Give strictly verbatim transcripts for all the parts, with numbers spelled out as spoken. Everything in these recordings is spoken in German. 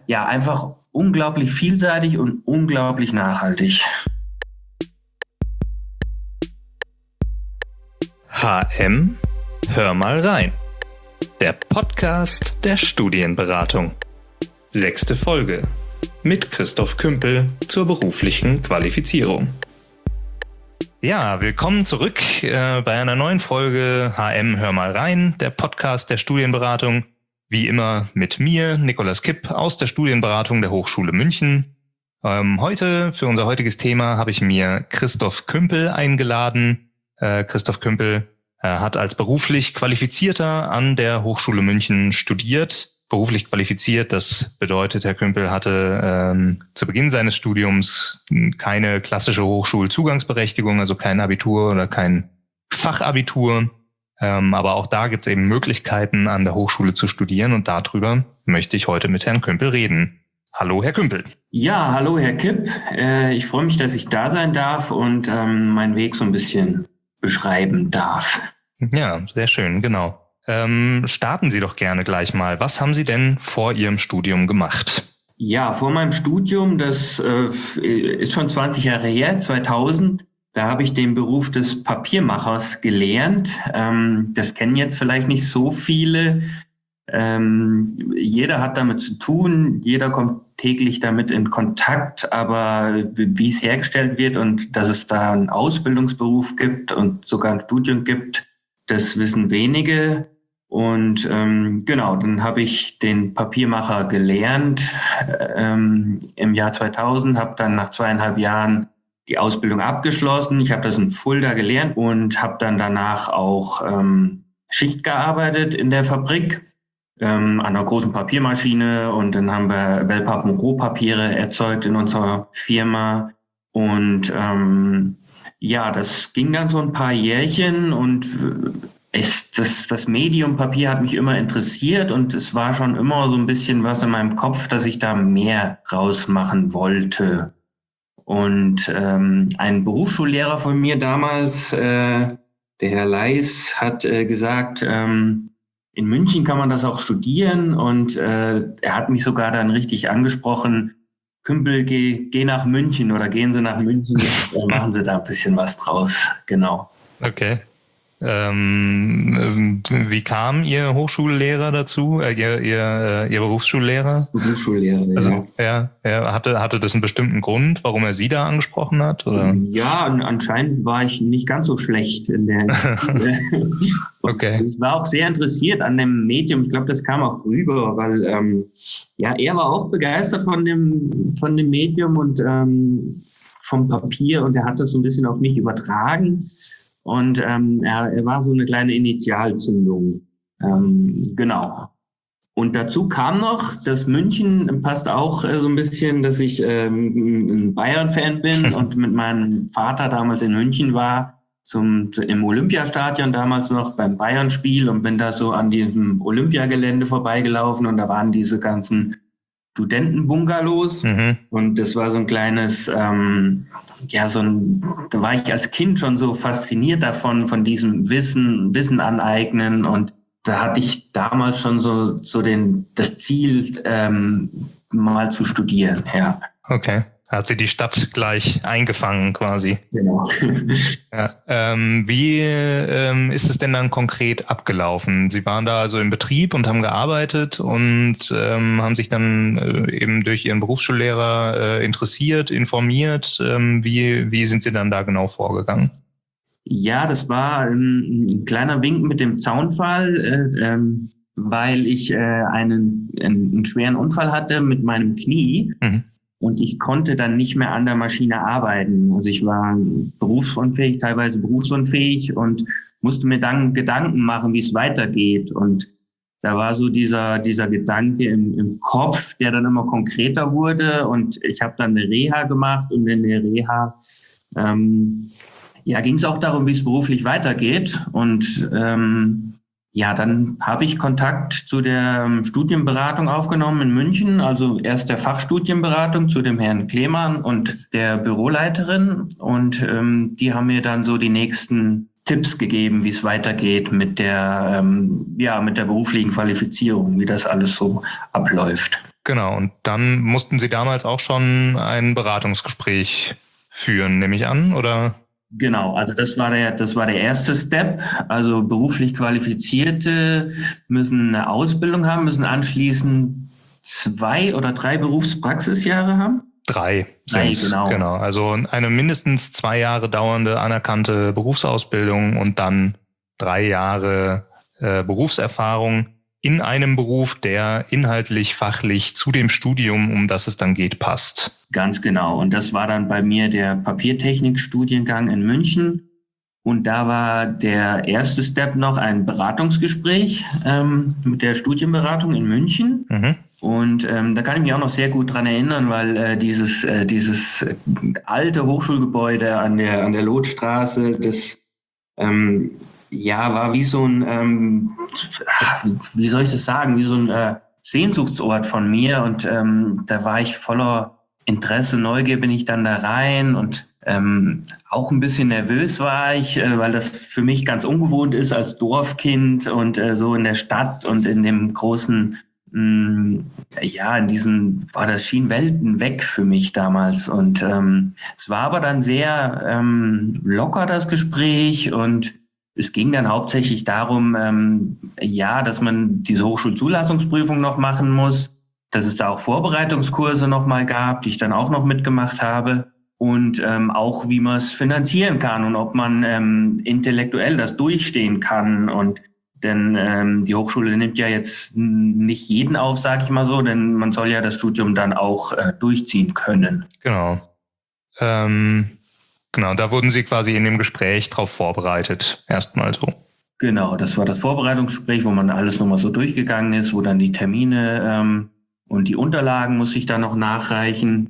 ja, einfach unglaublich vielseitig und unglaublich nachhaltig. H M, hör mal rein. Der Podcast der Studienberatung. Sechste Folge mit Christoph Kümpel zur beruflichen Qualifizierung. Ja, willkommen zurück äh, bei einer neuen Folge H M, hör mal rein, der Podcast der Studienberatung. Wie immer mit mir, Nikolaus Kipp aus der Studienberatung der Hochschule München. Ähm, heute, für unser heutiges Thema, habe ich mir Christoph Kümpel eingeladen. Äh, Christoph Kümpel äh, hat als beruflich Qualifizierter an der Hochschule München studiert. Beruflich qualifiziert, das bedeutet, Herr Kümpel hatte ähm, zu Beginn seines Studiums keine klassische Hochschulzugangsberechtigung, also kein Abitur oder kein Fachabitur. Ähm, aber auch da gibt es eben Möglichkeiten, an der Hochschule zu studieren, und darüber möchte ich heute mit Herrn Kümpel reden. Hallo, Herr Kümpel. Ja, hallo, Herr Kipp. Äh, ich freue mich, dass ich da sein darf und ähm, meinen Weg so ein bisschen beschreiben darf. Ja, sehr schön, genau. Ähm, starten Sie doch gerne gleich mal. Was haben Sie denn vor Ihrem Studium gemacht? Ja, vor meinem Studium, das äh, ist schon zwanzig Jahre her, zweitausend, da habe ich den Beruf des Papiermachers gelernt. Ähm, das kennen jetzt vielleicht nicht so viele. Ähm, jeder hat damit zu tun, jeder kommt täglich damit in Kontakt, aber wie es hergestellt wird und dass es da einen Ausbildungsberuf gibt und sogar ein Studium gibt, das wissen wenige. Und ähm, genau, dann habe ich den Papiermacher gelernt ähm, im Jahr zweitausend, habe dann nach zweieinhalb Jahren die Ausbildung abgeschlossen. Ich habe das in Fulda gelernt und habe dann danach auch ähm, Schicht gearbeitet in der Fabrik ähm, an einer großen Papiermaschine, und dann haben wir Wellpapp- und Rohpapiere erzeugt in unserer Firma. Und ähm, ja, das ging dann so ein paar Jährchen, und es, das, das Medium Papier hat mich immer interessiert, und es war schon immer so ein bisschen was in meinem Kopf, dass ich da mehr rausmachen wollte. Und ähm, ein Berufsschullehrer von mir damals, äh, der Herr Leis, hat äh, gesagt, ähm, in München kann man das auch studieren, und äh, er hat mich sogar dann richtig angesprochen: Kümpel, geh, geh nach München oder gehen Sie nach München, äh, machen Sie da ein bisschen was draus. Genau. Okay. Ähm, wie kam Ihr Hochschullehrer dazu, äh, Ihr, Ihr, äh, Ihr Berufsschullehrer? Berufsschullehrer, also, ja. Er, er hatte, hatte das einen bestimmten Grund, warum er Sie da angesprochen hat? Oder? Ja, anscheinend war ich nicht ganz so schlecht in der Okay. Ich war auch sehr interessiert an dem Medium. Ich glaube, das kam auch rüber, weil ähm, ja, er war auch begeistert von dem, von dem Medium und ähm, vom Papier, und er hat das so ein bisschen auf mich übertragen. Und ähm, er, er war so eine kleine Initialzündung. Ähm, genau. Und dazu kam noch, dass München passt auch äh, so ein bisschen, dass ich ähm, ein Bayern-Fan bin und mit meinem Vater damals in München war, zum, im Olympiastadion damals noch beim Bayern-Spiel, und bin da so an diesem Olympiagelände vorbeigelaufen, und da waren diese ganzen Studentenbungalows. Mhm. Und das war so ein kleines, ähm, ja, so ein, da war ich als Kind schon so fasziniert davon, von diesem Wissen, Wissen aneignen, und da hatte ich damals schon so, so den, das Ziel, ähm, mal zu studieren, ja. Okay. Hat sie die Stadt gleich eingefangen quasi. Genau. Ja, ähm, wie ähm, ist es denn dann konkret abgelaufen? Sie waren da also im Betrieb und haben gearbeitet und ähm, haben sich dann äh, eben durch Ihren Berufsschullehrer äh, interessiert, informiert. Ähm, wie, wie sind Sie dann da genau vorgegangen? Ja, das war ein, ein kleiner Wink mit dem Zaunpfahl, äh, ähm, weil ich äh, einen, einen, einen schweren Unfall hatte mit meinem Knie. Mhm. Und ich konnte dann nicht mehr an der Maschine arbeiten. Also ich war berufsunfähig, teilweise berufsunfähig, und musste mir dann Gedanken machen, wie es weitergeht. Und da war so dieser dieser Gedanke im, im Kopf, der dann immer konkreter wurde. Und ich habe dann eine Reha gemacht, und in der Reha ähm, ja, ging es auch darum, wie es beruflich weitergeht. Und ähm, ja, dann habe ich Kontakt zu der Studienberatung aufgenommen in München, also erst der Fachstudienberatung zu dem Herrn Klemann und der Büroleiterin, und ähm, die haben mir dann so die nächsten Tipps gegeben, wie es weitergeht mit der, ähm, ja, mit der beruflichen Qualifizierung, wie das alles so abläuft. Genau, und dann mussten Sie damals auch schon ein Beratungsgespräch führen, nehme ich an, oder? Genau, also das war der, das war der erste Step. Also beruflich Qualifizierte müssen eine Ausbildung haben, müssen anschließend zwei oder drei Berufspraxisjahre haben. Drei Drei, sind's, genau. genau. Also eine mindestens zwei Jahre dauernde anerkannte Berufsausbildung und dann drei Jahre äh, Berufserfahrung in einem Beruf, der inhaltlich, fachlich zu dem Studium, um das es dann geht, passt. Ganz genau. Und das war dann bei mir der Papiertechnik-Studiengang in München. Und da war der erste Step noch ein Beratungsgespräch ähm, mit der Studienberatung in München. Mhm. Und ähm, da kann ich mich auch noch sehr gut dran erinnern, weil äh, dieses, äh, dieses alte Hochschulgebäude an der, an der Lotstraße, das ähm, ja, war wie so ein, ähm, wie soll ich das sagen, wie so ein äh, Sehnsuchtsort von mir. Und ähm, da war ich voller Interesse, Neugier bin ich dann da rein und ähm, auch ein bisschen nervös war ich, äh, weil das für mich ganz ungewohnt ist als Dorfkind und äh, so in der Stadt und in dem großen, mh, ja, in diesem, war das schien Welten weg für mich damals. Und ähm, es war aber dann sehr ähm, locker, das Gespräch, und es ging dann hauptsächlich darum, ähm, ja, dass man diese Hochschulzulassungsprüfung noch machen muss, dass es da auch Vorbereitungskurse nochmal gab, die ich dann auch noch mitgemacht habe, und ähm, auch wie man es finanzieren kann und ob man ähm, intellektuell das durchstehen kann. Und denn ähm, die Hochschule nimmt ja jetzt nicht jeden auf, sage ich mal so, denn man soll ja das Studium dann auch äh, durchziehen können. Genau. Ähm, genau, da wurden Sie quasi in dem Gespräch drauf vorbereitet, erstmal so. Genau, das war das Vorbereitungsgespräch, wo man alles nochmal so durchgegangen ist, wo dann die Termine ähm, und die Unterlagen muss ich dann noch nachreichen.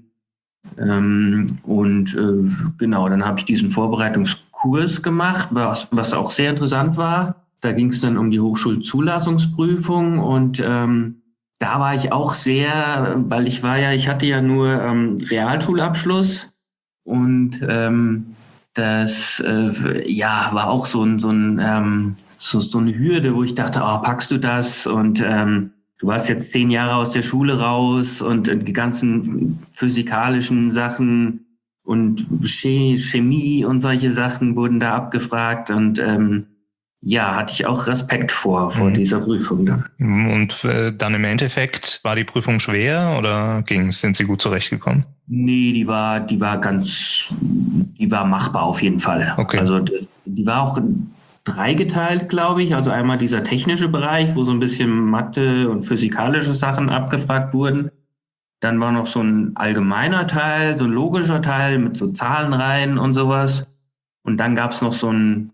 Ähm, und äh, genau, dann habe ich diesen Vorbereitungskurs gemacht, was, was auch sehr interessant war. Da ging es dann um die Hochschulzulassungsprüfung, und ähm, da war ich auch sehr, weil ich war ja, ich hatte ja nur ähm, Realschulabschluss, und ähm, das äh, ja war auch so ein, so, ein ähm, so, so eine Hürde, wo ich dachte, oh, packst du das? Und ähm, du warst jetzt zehn Jahre aus der Schule raus und die ganzen physikalischen Sachen und Chemie und solche Sachen wurden da abgefragt, und ähm, ja, hatte ich auch Respekt vor, vor mhm. dieser Prüfung dann. Und äh, dann im Endeffekt, war die Prüfung schwer oder ging's? Sind Sie gut zurechtgekommen? Nee, die war, die war ganz, die war machbar auf jeden Fall. Okay. Also die war auch dreigeteilt, glaube ich. Also einmal dieser technische Bereich, wo so ein bisschen Mathe und physikalische Sachen abgefragt wurden. Dann war noch so ein allgemeiner Teil, so ein logischer Teil mit so Zahlenreihen und sowas. Und dann gab es noch so einen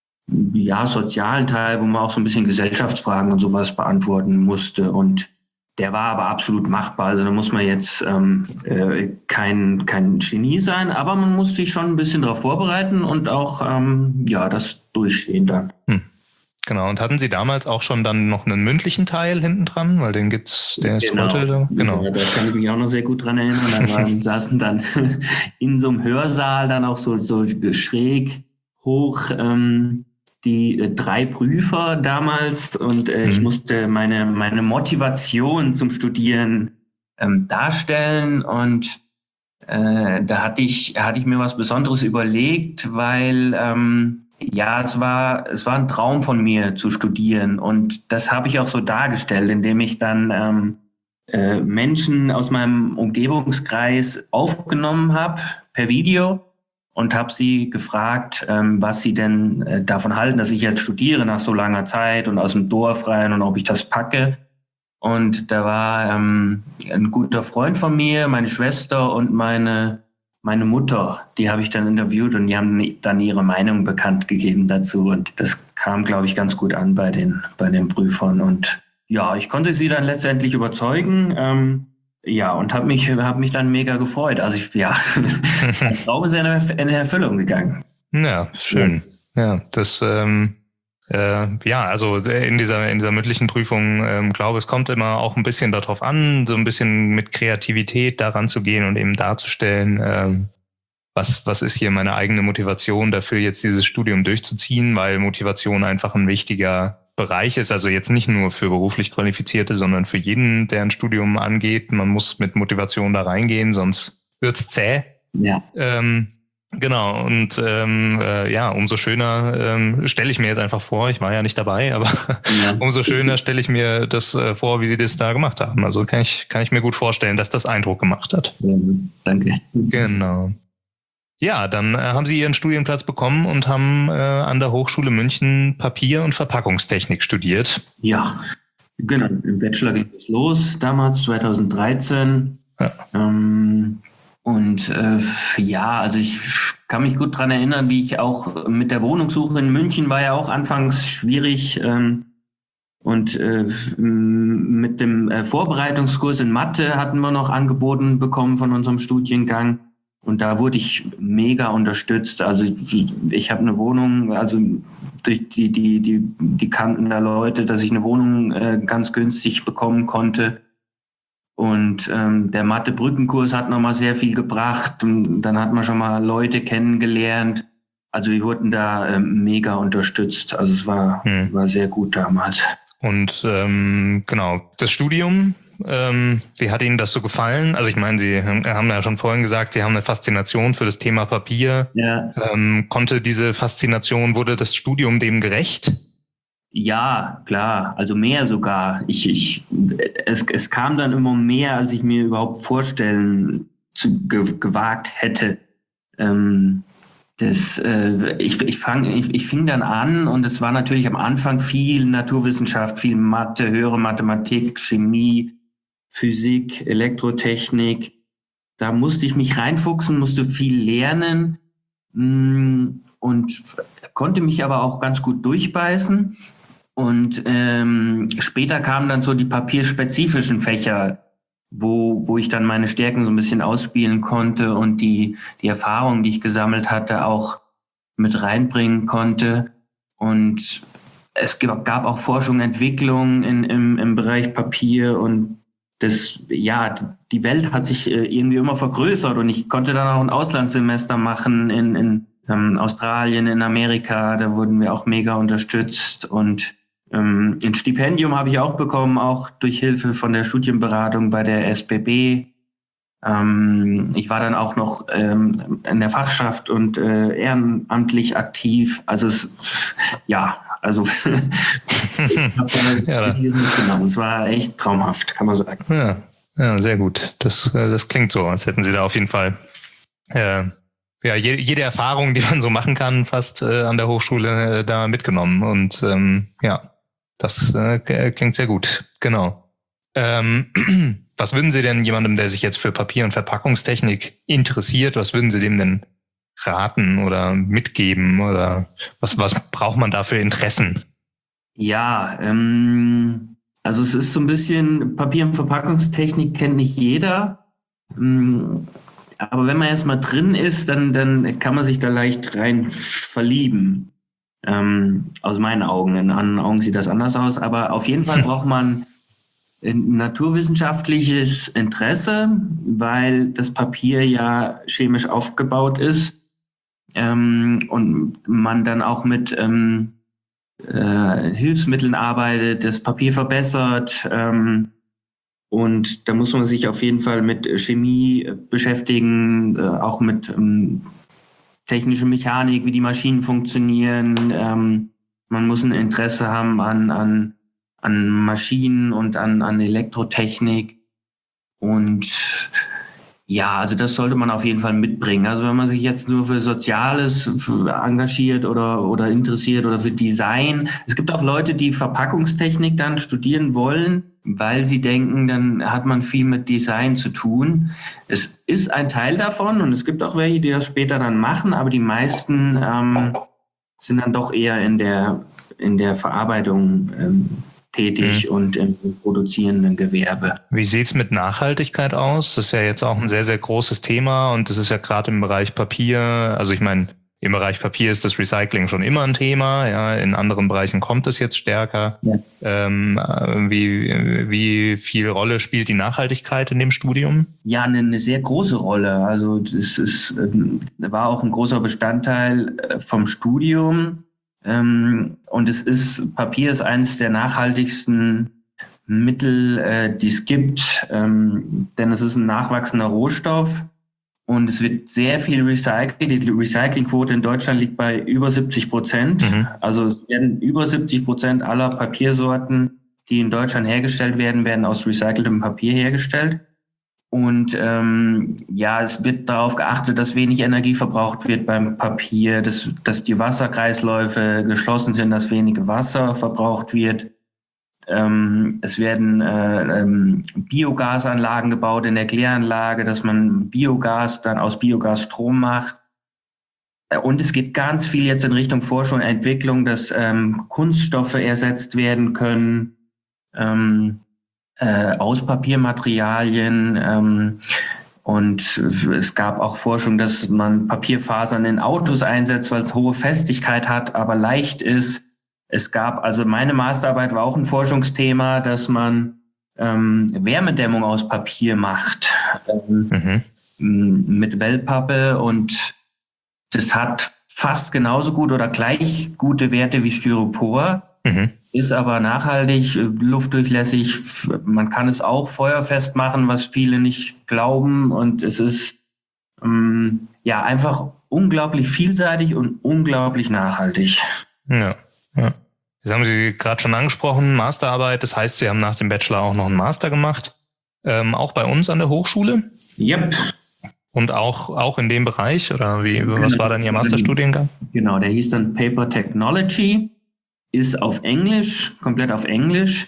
ja, sozialen Teil, wo man auch so ein bisschen Gesellschaftsfragen und sowas beantworten musste. Und der war aber absolut machbar. Also da muss man jetzt ähm, äh, kein, kein Genie sein, aber man muss sich schon ein bisschen darauf vorbereiten und auch ähm, ja, das durchstehen dann. Hm. Genau, und hatten Sie damals auch schon dann noch einen mündlichen Teil hinten dran? Weil den gibt's, der ist genau. heute da. Genau. Ja, da kann ich mich auch noch sehr gut dran erinnern. Da waren, saßen dann in so einem Hörsaal dann auch so, so schräg hoch ähm, die äh, drei Prüfer damals, und äh, mhm. ich musste meine, meine Motivation zum Studieren ähm, darstellen, und äh, da hatte ich, hatte ich mir was Besonderes überlegt, weil ähm, ja, es war, es war ein Traum von mir zu studieren, und das habe ich auch so dargestellt, indem ich dann ähm, äh, Menschen aus meinem Umgebungskreis aufgenommen habe per Video und habe sie gefragt, ähm, was sie denn äh, davon halten, dass ich jetzt studiere nach so langer Zeit und aus dem Dorf rein, und ob ich das packe. Und da war ähm, ein guter Freund von mir, meine Schwester und meine Meine Mutter, die habe ich dann interviewt, und die haben dann ihre Meinung bekannt gegeben dazu. Und das kam, glaube ich, ganz gut an bei den, bei den Prüfern. Und ja, ich konnte sie dann letztendlich überzeugen. Ähm, ja, und habe mich, hab mich dann mega gefreut. Also ich, ja, mein Traum ist in, in Erfüllung gegangen. Ja, schön. Ja, ja das... Ähm Äh, ja, also in dieser in dieser mündlichen Prüfung, ähm, glaube es kommt immer auch ein bisschen darauf an, so ein bisschen mit Kreativität daran zu gehen und eben darzustellen, ähm, was was ist hier meine eigene Motivation dafür, jetzt dieses Studium durchzuziehen, weil Motivation einfach ein wichtiger Bereich ist, also jetzt nicht nur für beruflich Qualifizierte, sondern für jeden, der ein Studium angeht. Man muss mit Motivation da reingehen, sonst wird's zäh. Ja. Ähm, genau, und ähm, äh, ja, umso schöner ähm, stelle ich mir jetzt einfach vor, ich war ja nicht dabei, aber ja. umso schöner stelle ich mir das äh, vor, wie Sie das da gemacht haben. Also kann ich, kann ich mir gut vorstellen, dass das Eindruck gemacht hat. Ja, danke. Genau. Ja, dann äh, haben Sie Ihren Studienplatz bekommen und haben äh, an der Hochschule München Papier- und Verpackungstechnik studiert. Ja, genau. Im Bachelor ging es los, damals zweitausenddreizehn. Ja. Ähm, und äh, ja, also ich kann mich gut daran erinnern, wie ich auch mit der Wohnungssuche in München war ja auch anfangs schwierig. Ähm, und äh, mit dem äh, Vorbereitungskurs in Mathe hatten wir noch angeboten bekommen von unserem Studiengang. Und da wurde ich mega unterstützt. Also ich habe eine Wohnung, also durch die, die, die, die kannten da Leute, dass ich eine Wohnung äh, ganz günstig bekommen konnte. Und ähm, der Mathe-Brückenkurs hat nochmal sehr viel gebracht. Und dann hat man schon mal Leute kennengelernt. Also wir wurden da ähm, mega unterstützt. Also es war, hm. war sehr gut damals. Und ähm, genau, das Studium, ähm, wie hat Ihnen das so gefallen? Also ich meine, Sie haben ja schon vorhin gesagt, Sie haben eine Faszination für das Thema Papier. Ja. Ähm, konnte diese Faszination, wurde das Studium dem gerecht? Ja, klar, also mehr sogar. Ich, ich, es, es kam dann immer mehr, als ich mir überhaupt vorstellen zu, ge, gewagt hätte. Ähm, Das, äh, ich, ich, fang, ich, ich fing dann an und es war natürlich am Anfang viel Naturwissenschaft, viel Mathe, höhere Mathematik, Chemie, Physik, Elektrotechnik. Da musste ich mich reinfuchsen, musste viel lernen mh, und konnte mich aber auch ganz gut durchbeißen. Und ähm, später kamen dann so die papierspezifischen Fächer, wo, wo ich dann meine Stärken so ein bisschen ausspielen konnte und die, die Erfahrungen, die ich gesammelt hatte, auch mit reinbringen konnte. Und es gab auch Forschung, Entwicklung in, im, im Bereich Papier und das, ja, die Welt hat sich irgendwie immer vergrößert und ich konnte dann auch ein Auslandssemester machen in, in ähm, Australien, in Amerika, da wurden wir auch mega unterstützt und Ähm, ein Stipendium habe ich auch bekommen, auch durch Hilfe von der Studienberatung bei der S B B. Ähm, ich war dann auch noch ähm, in der Fachschaft und äh, ehrenamtlich aktiv. Also es, ja, also ich hab da ja. Genau, es war echt traumhaft, kann man sagen. Ja, ja, sehr gut. Das, das klingt so, als hätten Sie da auf jeden Fall äh, ja, jede, jede Erfahrung, die man so machen kann, fast äh, an der Hochschule äh, da mitgenommen. Und ähm, ja, das äh, klingt sehr gut. Genau. Ähm, was würden Sie denn jemandem, der sich jetzt für Papier- und Verpackungstechnik interessiert, was würden Sie dem denn raten oder mitgeben? Oder was, was braucht man da für Interessen? Ja, ähm, also es ist so ein bisschen, Papier- und Verpackungstechnik kennt nicht jeder. Ähm, aber wenn man erstmal drin ist, dann, dann kann man sich da leicht rein verlieben. Ähm, aus meinen Augen. In anderen Augen sieht das anders aus. Aber auf jeden Fall braucht man ein naturwissenschaftliches Interesse, weil das Papier ja chemisch aufgebaut ist ähm, und man dann auch mit ähm, äh, Hilfsmitteln arbeitet, das Papier verbessert. Ähm, und da muss man sich auf jeden Fall mit Chemie beschäftigen, äh, auch mit ähm, technische Mechanik, wie die Maschinen funktionieren. Ähm, man muss ein Interesse haben an, an, an Maschinen und an, an Elektrotechnik. Und ja, also das sollte man auf jeden Fall mitbringen. Also wenn man sich jetzt nur für Soziales engagiert oder, oder interessiert oder für Design. Es gibt auch Leute, die Verpackungstechnik dann studieren wollen, weil sie denken, dann hat man viel mit Design zu tun. Es ist ein Teil davon und es gibt auch welche, die das später dann machen, aber die meisten ähm, sind dann doch eher in der, in der Verarbeitung ähm, tätig mhm. und im produzierenden Gewerbe. Wie sieht's mit Nachhaltigkeit aus? Das ist ja jetzt auch ein sehr, sehr großes Thema und das ist ja gerade im Bereich Papier, also ich meine, im Bereich Papier ist das Recycling schon immer ein Thema, ja, in anderen Bereichen kommt es jetzt stärker. Ja. Ähm, wie, wie viel Rolle spielt die Nachhaltigkeit in dem Studium? Ja, eine, eine sehr große Rolle. Also es ist, war auch ein großer Bestandteil vom Studium. Ähm, und es ist, Papier ist eines der nachhaltigsten Mittel, äh, die es gibt, ähm, denn es ist ein nachwachsender Rohstoff und es wird sehr viel recycelt. Die Recyclingquote in Deutschland liegt bei über siebzig Prozent. Mhm. Also es werden über siebzig Prozent aller Papiersorten, die in Deutschland hergestellt werden, werden aus recyceltem Papier hergestellt. Und ähm, ja, es wird darauf geachtet, dass wenig Energie verbraucht wird beim Papier, dass, dass die Wasserkreisläufe geschlossen sind, dass wenig Wasser verbraucht wird. Ähm, es werden äh, ähm, Biogasanlagen gebaut in der Kläranlage, dass man Biogas dann aus Biogas Strom macht. Und es geht ganz viel jetzt in Richtung Forschung und Entwicklung, dass ähm, Kunststoffe ersetzt werden können. Ähm, Äh, aus Papiermaterialien ähm, und es gab auch Forschung, dass man Papierfasern in Autos einsetzt, weil es hohe Festigkeit hat, aber leicht ist. Es gab, also meine Masterarbeit war auch ein Forschungsthema, dass man ähm, Wärmedämmung aus Papier macht, ähm, mhm. mit Wellpappe und das hat fast genauso gut oder gleich gute Werte wie Styropor. Mhm. Ist aber nachhaltig, luftdurchlässig. Man kann es auch feuerfest machen, was viele nicht glauben. Und es ist ähm, ja einfach unglaublich vielseitig und unglaublich nachhaltig. Ja, ja. Das haben Sie gerade schon angesprochen, Masterarbeit. Das heißt, Sie haben nach dem Bachelor auch noch einen Master gemacht. Ähm, auch bei uns an der Hochschule? Yep. Und auch, auch in dem Bereich? Oder wie, genau. Was war dann Ihr Masterstudiengang? Genau, der hieß dann Paper Technology. Ist auf Englisch, komplett auf Englisch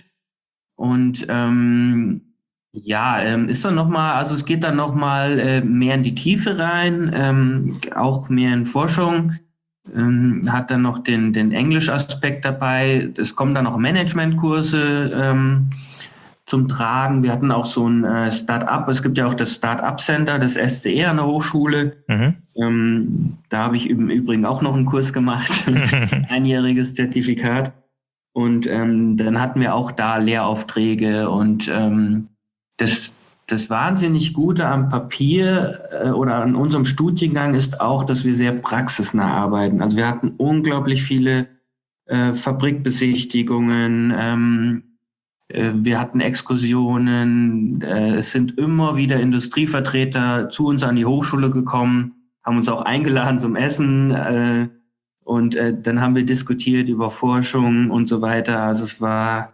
und ähm, ja, ähm, ist dann nochmal, also es geht dann nochmal äh, mehr in die Tiefe rein, ähm, auch mehr in Forschung, ähm, hat dann noch den, den Englisch-Aspekt dabei, es kommen dann noch Managementkurse ähm, zum Tragen, wir hatten auch so ein äh, Start-up, es gibt ja auch das Start-up-Center, das S C E an der Hochschule. Mhm. Ähm, da habe ich im Übrigen auch noch einen Kurs gemacht, ein einjähriges Zertifikat. Und ähm, dann hatten wir auch da Lehraufträge. Und ähm, das, das wahnsinnig Gute am Papier äh, oder an unserem Studiengang ist auch, dass wir sehr praxisnah arbeiten. Also wir hatten unglaublich viele äh, Fabrikbesichtigungen, ähm, wir hatten Exkursionen, es sind immer wieder Industrievertreter zu uns an die Hochschule gekommen, haben uns auch eingeladen zum Essen und dann haben wir diskutiert über Forschung und so weiter. Also es war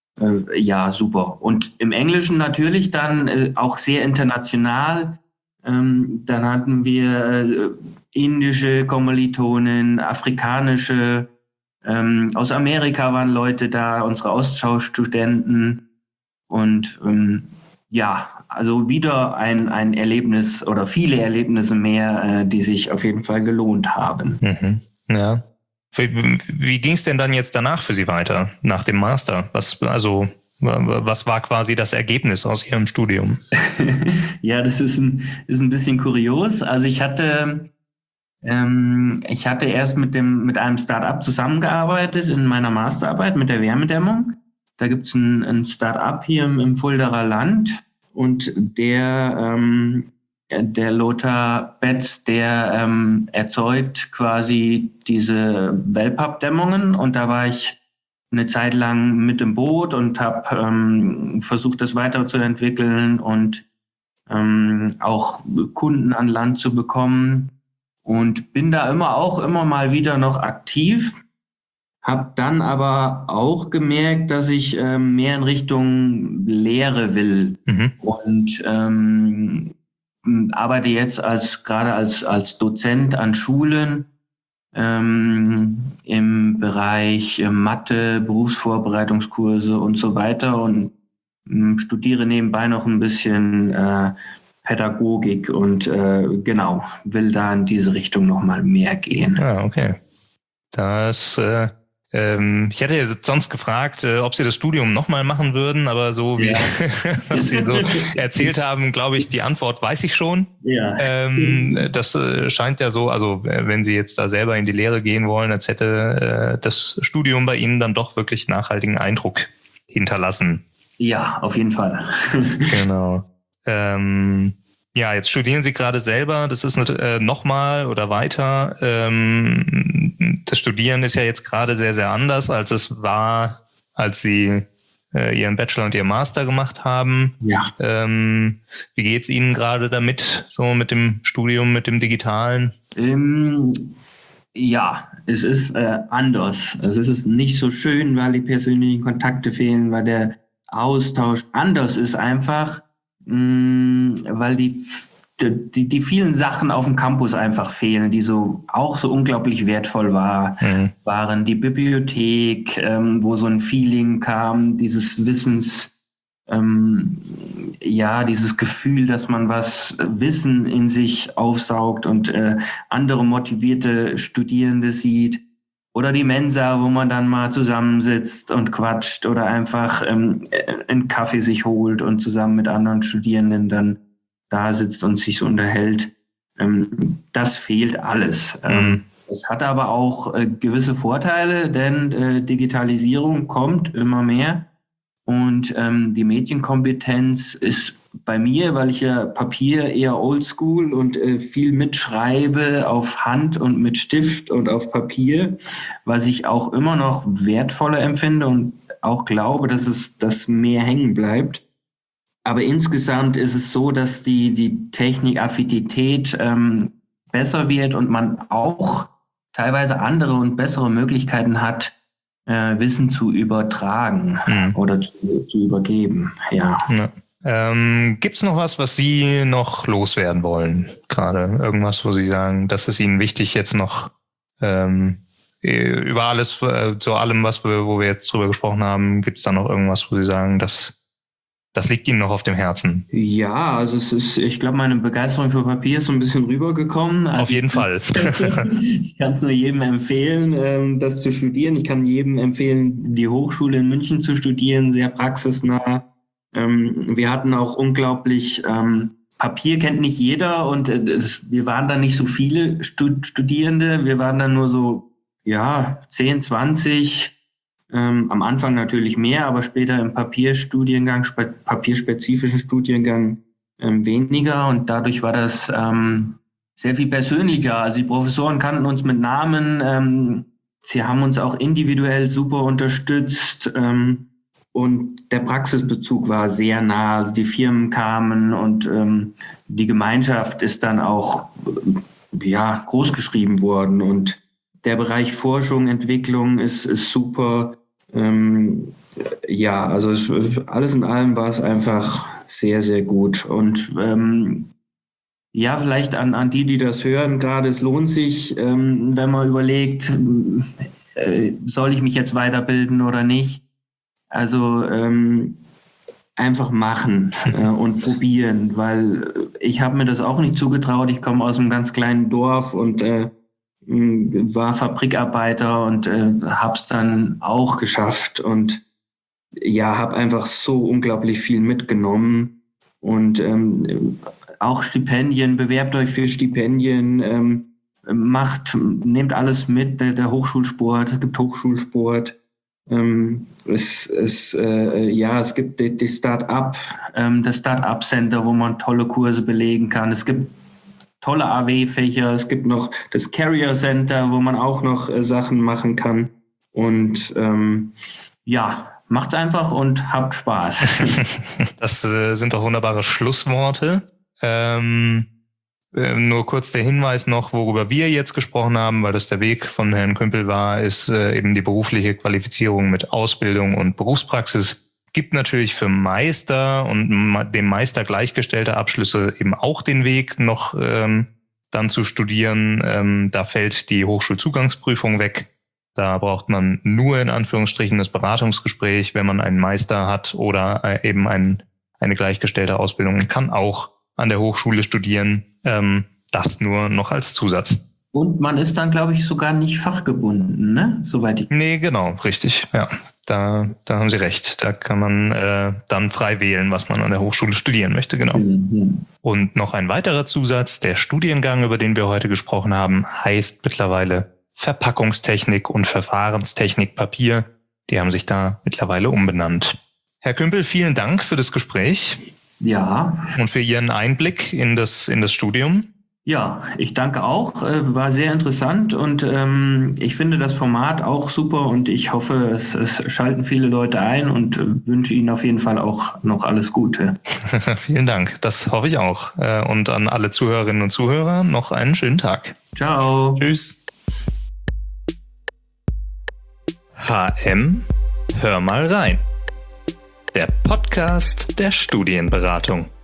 ja super. Und im Englischen natürlich dann auch sehr international. Dann hatten wir indische Kommilitonen, afrikanische, Ähm, aus Amerika waren Leute da, unsere Austauschstudenten und ähm, ja, also wieder ein, ein Erlebnis oder viele Erlebnisse mehr, äh, die sich auf jeden Fall gelohnt haben. Mhm. Ja. Wie, wie ging es denn dann jetzt danach für Sie weiter, nach dem Master? Was, also, was war quasi das Ergebnis aus Ihrem Studium? Ja, das ist ein, ist ein bisschen kurios. Also ich hatte... Ähm, ich hatte erst mit dem mit einem Start-up zusammengearbeitet in meiner Masterarbeit mit der Wärmedämmung. Da gibt es ein, ein Start-up hier im, im Fuldaer Land und der, ähm, der Lothar Betz, der ähm, erzeugt quasi diese Wellpappdämmungen und da war ich eine Zeit lang mit im Boot und habe ähm, versucht, das weiterzuentwickeln und ähm, auch Kunden an Land zu bekommen. Und bin da immer auch immer mal wieder noch aktiv, habe dann aber auch gemerkt, dass ich ähm, mehr in Richtung Lehre will mhm. und ähm, arbeite jetzt als gerade als als Dozent an Schulen ähm, im Bereich äh, Mathe, Berufsvorbereitungskurse und so weiter und ähm, studiere nebenbei noch ein bisschen äh, Pädagogik und äh, genau, will da in diese Richtung nochmal mehr gehen. Ah, okay. Das, äh, ähm, ich hätte ja sonst gefragt, äh, ob Sie das Studium nochmal machen würden, aber so wie, ja. was Sie so erzählt haben, glaube ich, die Antwort weiß ich schon. Ja. Ähm, das äh, scheint ja so, also wenn Sie jetzt da selber in die Lehre gehen wollen, als hätte äh, das Studium bei Ihnen dann doch wirklich nachhaltigen Eindruck hinterlassen. Ja, auf jeden Fall. Genau. Ähm, ja, jetzt studieren Sie gerade selber, das ist äh, nochmal oder weiter ähm, das Studieren ist ja jetzt gerade sehr, sehr anders, als es war, als Sie äh, Ihren Bachelor und Ihren Master gemacht haben. Ja. Ähm, wie geht's Ihnen gerade damit, so mit dem Studium, mit dem Digitalen? Ähm, ja, es ist äh, anders. Es ist nicht so schön, weil die persönlichen Kontakte fehlen, weil der Austausch anders ist einfach, mh, weil die, die, die vielen Sachen auf dem Campus einfach fehlen, die so auch so unglaublich wertvoll war, Mhm. waren. Die Bibliothek, ähm, wo so ein Feeling kam, dieses Wissens, ähm, ja, dieses Gefühl, dass man was Wissen in sich aufsaugt und äh, andere motivierte Studierende sieht. Oder die Mensa, wo man dann mal zusammensitzt und quatscht oder einfach ähm, einen Kaffee sich holt und zusammen mit anderen Studierenden dann da sitzt und sich so unterhält. Ähm, das fehlt alles. Mhm. Ähm, es hat aber auch äh, gewisse Vorteile, denn äh, Digitalisierung kommt immer mehr. Und ähm, die Medienkompetenz ist bei mir, weil ich ja Papier eher oldschool und äh, viel mitschreibe auf Hand und mit Stift und auf Papier, was ich auch immer noch wertvoller empfinde und auch glaube, dass es dass mehr hängen bleibt. Aber insgesamt ist es so, dass die, die Technikaffinität ähm, besser wird und man auch teilweise andere und bessere Möglichkeiten hat, äh, Wissen zu übertragen Mhm. oder zu, zu übergeben. Ja. Ja. Ähm, Gibt es noch was, was Sie noch loswerden wollen? Gerade irgendwas, wo Sie sagen, das ist Ihnen wichtig jetzt noch ähm, über alles, äh, zu allem, was wir, wo wir jetzt drüber gesprochen haben, gibt es da noch irgendwas, wo Sie sagen, das Das liegt Ihnen noch auf dem Herzen? Ja, also es ist, ich glaube, meine Begeisterung für Papier ist so ein bisschen rübergekommen. Also auf jeden Fall. Ich kann es nur jedem empfehlen, das zu studieren. Ich kann jedem empfehlen, die Hochschule in München zu studieren, sehr praxisnah. Wir hatten auch unglaublich, Papier kennt nicht jeder und es, wir waren da nicht so viele Studierende. Wir waren dann nur so, ja, zehn, zwanzig. Ähm, am Anfang natürlich mehr, aber später im Papierstudiengang, spe- papierspezifischen Studiengang ähm, weniger. Und dadurch war das ähm, sehr viel persönlicher. Also die Professoren kannten uns mit Namen. Ähm, sie haben uns auch individuell super unterstützt. Ähm, und der Praxisbezug war sehr nah. Also die Firmen kamen und ähm, die Gemeinschaft ist dann auch äh, ja, großgeschrieben worden. Und der Bereich Forschung, Entwicklung ist, ist super. Ähm, ja, also es, alles in allem war es einfach sehr, sehr gut. Und ähm, ja, vielleicht an, an die, die das hören, gerade es lohnt sich, ähm, wenn man überlegt, äh, soll ich mich jetzt weiterbilden oder nicht? Also ähm, einfach machen äh, und probieren, weil ich habe mir das auch nicht zugetraut. Ich komme aus einem ganz kleinen Dorf und äh, war Fabrikarbeiter und äh, habe es dann auch geschafft und ja, habe einfach so unglaublich viel mitgenommen und ähm, auch Stipendien, bewerbt euch für Stipendien, ähm, macht, nehmt alles mit, der, der Hochschulsport, es gibt Hochschulsport, ähm, es, es, äh, ja, es gibt die, die Start-up, ähm, das Start-up-Center, wo man tolle Kurse belegen kann, es gibt tolle A W-Fächer, es gibt noch das Carrier Center, wo man auch noch äh, Sachen machen kann. Und ähm, ja, macht's einfach und habt Spaß. Das äh, sind doch wunderbare Schlussworte. Ähm, äh, nur kurz der Hinweis noch, worüber wir jetzt gesprochen haben, weil das der Weg von Herrn Kümpel war, ist äh, eben die berufliche Qualifizierung mit Ausbildung und Berufspraxis. Gibt natürlich für Meister und dem Meister gleichgestellte Abschlüsse eben auch den Weg, noch ähm, dann zu studieren. Ähm, da fällt die Hochschulzugangsprüfung weg. Da braucht man nur in Anführungsstrichen das Beratungsgespräch, wenn man einen Meister hat oder äh, eben ein, eine gleichgestellte Ausbildung und kann auch an der Hochschule studieren. Ähm, das nur noch als Zusatz. Und man ist dann, glaube ich, sogar nicht fachgebunden, ne? Soweit ich. Nee, genau, richtig, ja. Da, da haben Sie recht. Da kann man äh, dann frei wählen, was man an der Hochschule studieren möchte, genau. Mhm. Und noch ein weiterer Zusatz, der Studiengang, über den wir heute gesprochen haben, heißt mittlerweile Verpackungstechnik und Verfahrenstechnik Papier. Die haben sich da mittlerweile umbenannt. Herr Kümpel, vielen Dank für das Gespräch. Ja. Und für Ihren Einblick in das, in das Studium. Ja, ich danke auch. Äh, war sehr interessant und ähm, ich finde das Format auch super und ich hoffe, es, es schalten viele Leute ein und äh, wünsche Ihnen auf jeden Fall auch noch alles Gute. Vielen Dank, das hoffe ich auch. Äh, und an alle Zuhörerinnen und Zuhörer noch einen schönen Tag. Ciao. Tschüss. H M, hör mal rein. Der Podcast der Studienberatung.